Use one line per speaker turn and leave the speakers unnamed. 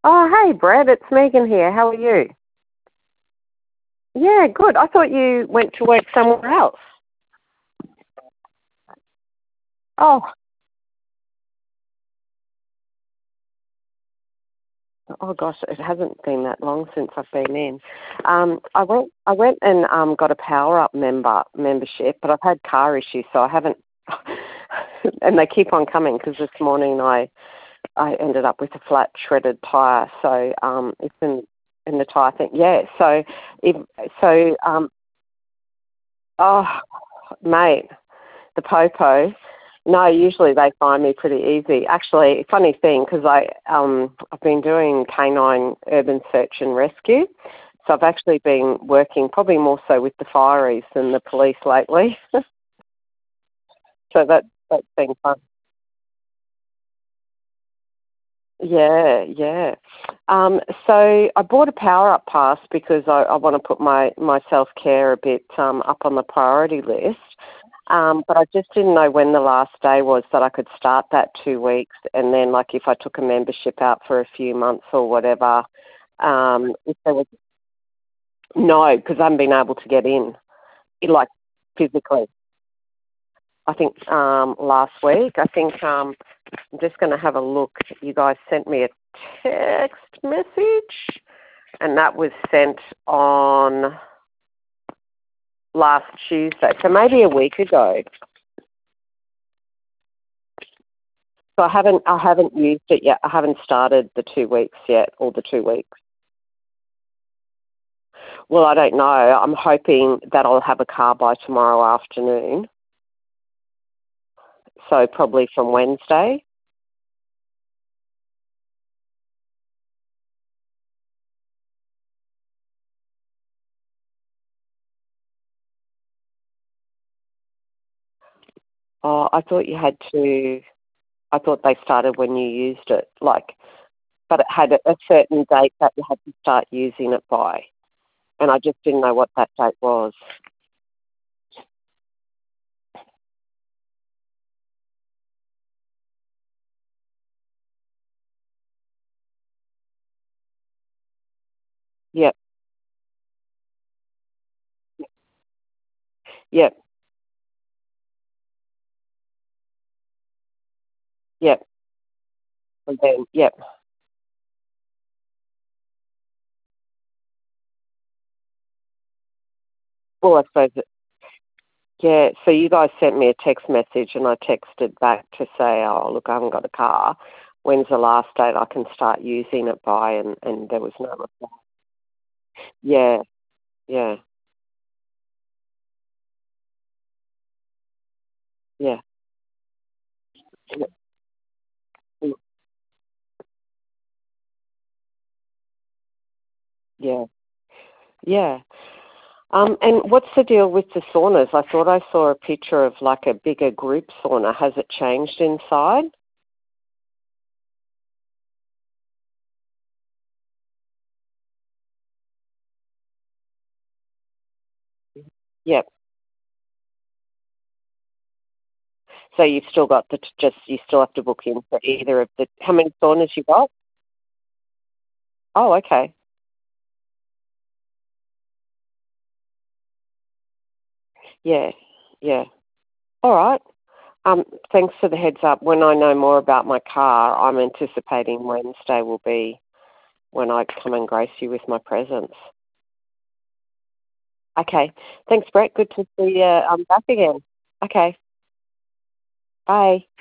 Oh, hey, Brett, it's Megan here. How are you? Yeah, good. I thought you went to work somewhere else. Oh, oh gosh, it hasn't been that long since I've been in. I went and got a Power Up membership, but I've had car issues, so I haven't. And they keep on coming because this morning I ended up with a flat shredded tyre, so it's in the tyre thing. Yeah, if so oh mate, the popo. No, usually they find me pretty easy. Actually, funny thing, because I've been doing canine urban search and rescue, so I've actually been working probably more so with the fireys than the police lately. So that's been fun. Yeah, yeah. So I bought a Power Up pass because I want to put my self care a bit up on the priority list. But I just didn't know when the last day was that I could start that 2 weeks, and then like if I took a membership out for a few months or whatever, if there was no, because I haven't been able to get in, like physically. I think last week. I think I'm just going to have a look. You guys sent me a text message, and that was sent on last Tuesday, so maybe a week ago. So I haven't used it yet. I haven't started the 2 weeks yet, or the 2 weeks. Well, I don't know. I'm hoping that I'll have a car by tomorrow afternoon. So probably from Wednesday. Oh, I thought you had to. I thought they started when you used it, but it had a certain date that you had to start using it by, and I just didn't know what that date was. Yep, yep, yep, and then yep. Well, I suppose yeah, so you guys sent me a text message and I texted back to say, oh, look, I haven't got a car. When's the last date I can start using it by? And there was no reply. Yeah, yeah, yeah, yeah, yeah, yeah. And what's the deal with the saunas? I thought I saw a picture of like a bigger group sauna. Has it changed inside? Yep. So you've still got you still have to book in for either of the, how many saunas you got? Oh, okay. Yeah, yeah. All right. Thanks for the heads up. When I know more about my car, I'm anticipating Wednesday will be when I come and grace you with my presence. Okay. Thanks, Brett. Good to see you. I'm back again. Okay. Bye.